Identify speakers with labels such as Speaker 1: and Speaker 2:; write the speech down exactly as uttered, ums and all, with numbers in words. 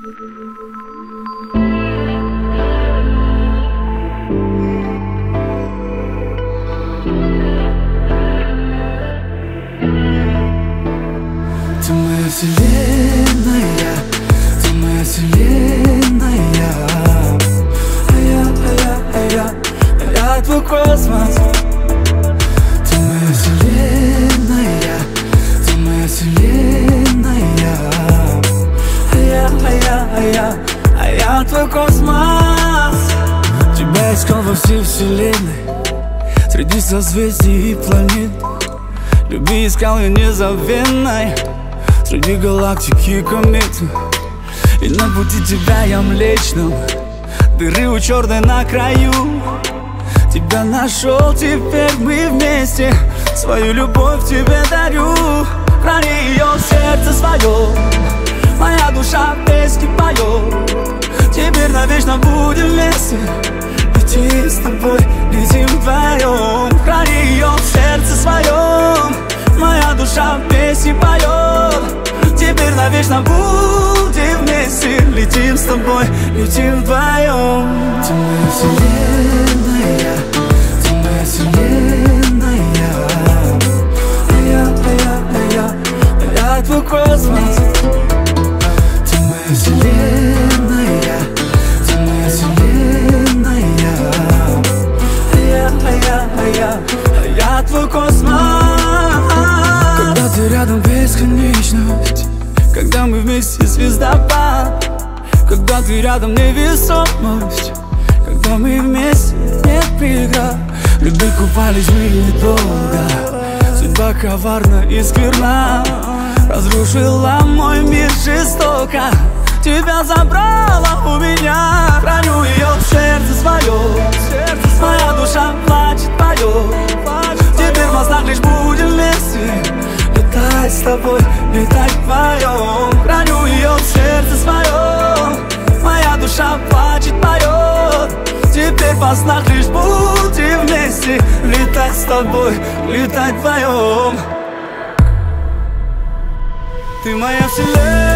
Speaker 1: Ты моя вселенная, ты моя вселенная. А я, а я, а я, а я твой космос. Ты моя вселенная, ты моя вселенная. А я, а я, а я, а я твой космос. Тебя искал во всей вселенной, среди созвездий и планет. Любви искал я незабвенной, среди галактики и комет. И на пути тебя я млечном, дыры у черной на краю. Тебя нашел, теперь мы вместе, свою любовь тебе дарю. Храни ее в сердце своем, моя душа песни поет. Теперь навечно будем вместе, летим с тобой, летим вдвоем. Храни ее в сердце своем, моя душа песни поет. Теперь навечно будем вместе, летим с тобой, летим вдвоем. Ты моя вселенная, ты моя вселенная. А я, а я, а я, а я твой космос. Ты моя вселенная, ты моя вселенная. А я, а я, а я, а я твой космос. Когда ты рядом, бесконечность. Когда мы вместе, звездопад. Когда ты рядом, невесомость. Когда мы вместе, нет преград. В любви купались мы недолго, судьба коварна и скверна. Разрушила мой мир жестоко, тебя забрала у меня. Храню ее в сердце своем, моя душа плачет, поет. Теперь в снах лишь будем вместе, летать с тобой, летать вдвоем. Храню ее в сердце своем, моя душа плачет, поет. Теперь во снах лишь будем вместе, летать с тобой, летать вдвоем. Ты моя вселенная.